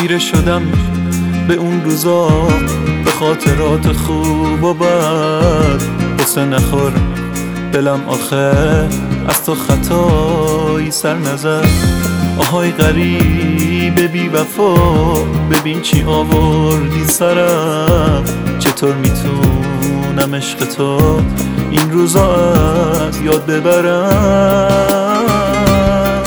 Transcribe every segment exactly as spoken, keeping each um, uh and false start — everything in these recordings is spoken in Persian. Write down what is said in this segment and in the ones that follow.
خیره شدم به اون روزا، به خاطرات خوب و بد. قصه نخور دلم آخه از تو خطایی سر نزد. آهای غریب بی وفا، ببین چی آوردی سرم. چطور میتونم عشق تو این روزا از یاد ببرم.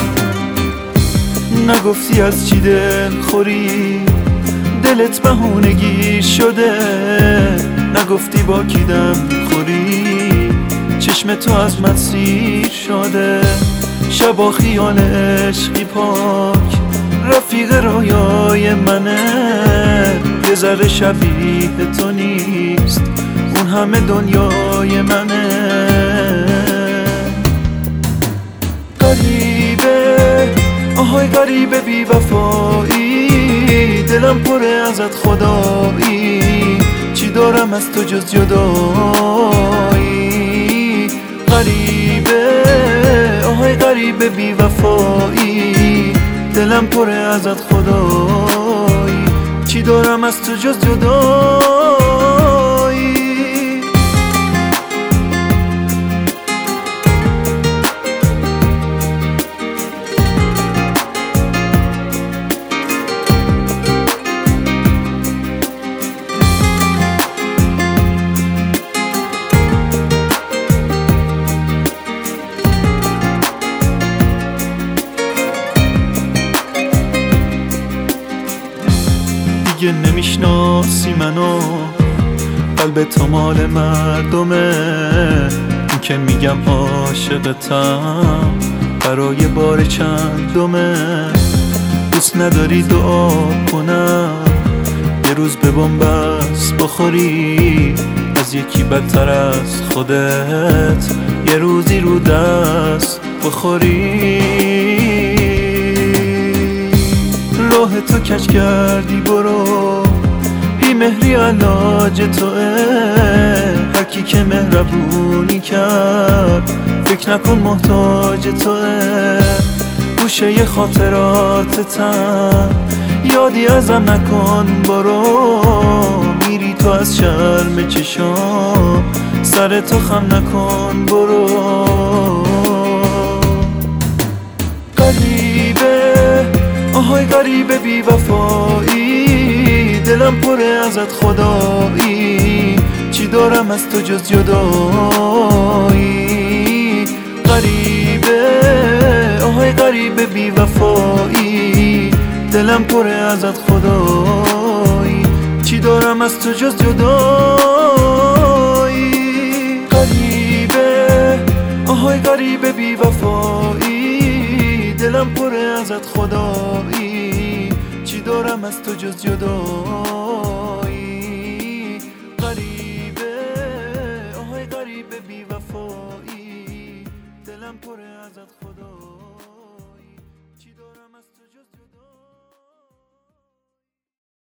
نگفتی از چی دل خوری، دلت بهونگی شده. نگفتی با کی دم خوری، چشم تو از من سیر شده. شبا خیال عشقی پاک رفیق رویای منه. یه ذره شبیه تو نیست، اون همه دنیای منه. غریبه، آهای غریبه بی وفایی، دلم پره ازت خدایی. چی دارم از تو جز جدایی؟ غریبه، آهای غریبه بی وفایی، دلم پره ازت خدایی. چی دارم از تو جز جدایی؟ دیگه نمیشناسی منو، قلب تو مال مردمه. این که میگم عاشقتم برای بار چندمه. دوست نداری دعا کنم یه روز به بنبست بخوری، از یکی بدتر از خودت یه روزی رو دست بخوری. راه تو کج کردی برو، بی مهری علاج توه. هر کی که مهربونی کرد فکر نکن محتاج توه. گوشه خاطراتتم یادی ازم نکن برو. میری تو از شرم چشام، سر تو خم نکن برو. غریبه، آهای غریبه بی وفایی، دلم پره ازت خدایی. چی دارم از تو جز جدایی؟ غریبه، آهای غریبه بی وفایی، دلم پره ازت خدایی. چی دارم از تو جز جدایی؟ غریبه، آهای غریبه بی وفایی، دلم پره ازت خدایی. چی دارم از تو جز جدایی؟ غریبه، آهای غریبه بی وفایی، دلم پره ازت خدایی.